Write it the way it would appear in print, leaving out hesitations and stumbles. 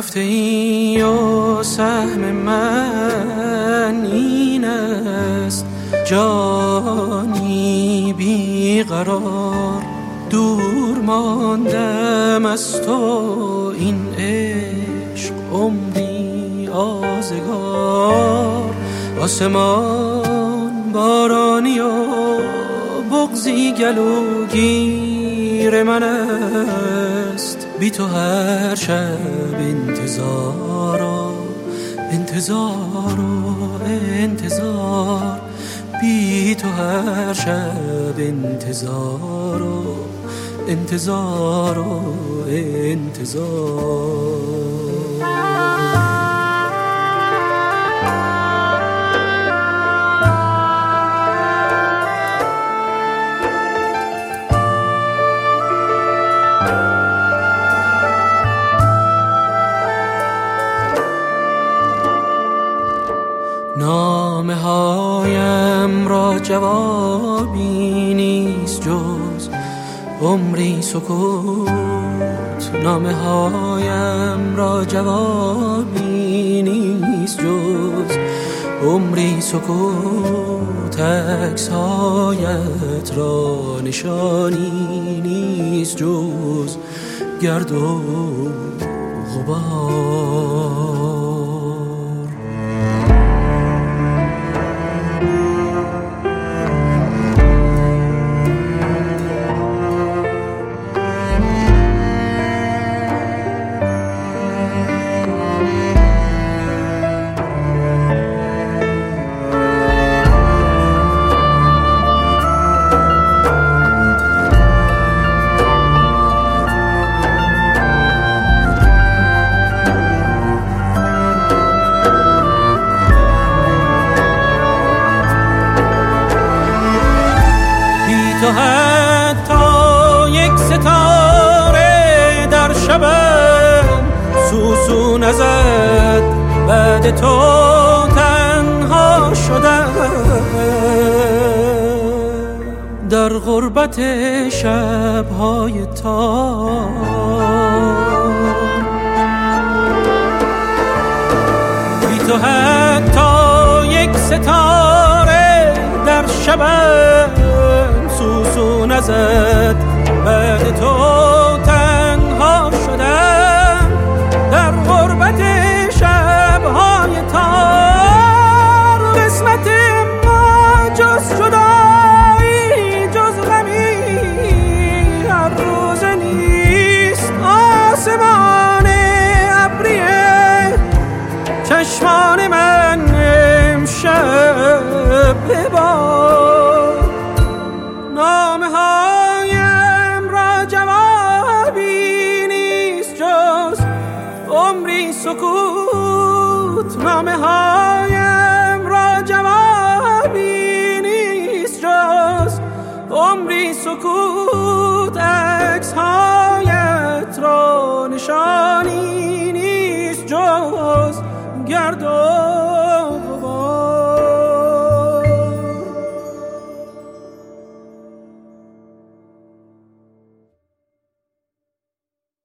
رفته ای و سهم من این است، جانی بیقرار دور ماندم از تو، این عشق عمری آزگار. آسمان بارانی و بغضی گلوگیر من است، بی تو هر شب انتظار و انتظار و انتظار، بی تو هر شب انتظار و انتظار و انتظار. نامه هایم را جوابی نیست جز عمری سکوت، نامه هایم را جوابی نیست جز عمری سکوت، عکس‌هایت را نشانی نیست جز گرد و غبار. تو حتی یک ستاره در شبم سوسو نزد، بعد تو تنها شدم در غربت شب‌های تار. بی تو حتی یک ستاره در شبم سوسو نزد، بعد تو تنها شدم در غربت شب‌های تار. قسمت ما جز جدایی جز غمی هر روز نیست، آسمان ابری چشمان من امشب ببار. نامه هایم را جوابی نیست جز عمری سکوت، نامه هایم را جوابی نیست جز عمری سکوت، عکس‌هایت را نشانی نیست جز گرد و